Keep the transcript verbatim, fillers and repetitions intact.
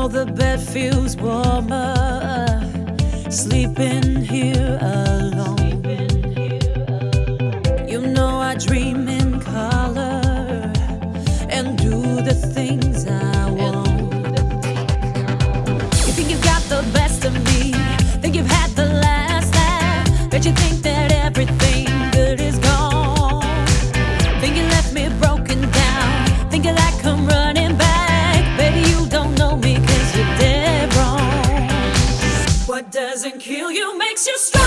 the bed feels warmer, sleeping here alone. You know I dream in color and do the things I want. You think you've got the best of me, think you've had the last laugh, bet you think that everything good is gone. Think you left me broken down, think you like come running back. Baby, you don't know me 'cause you're dead wrong. What doesn't kill you makes you strong.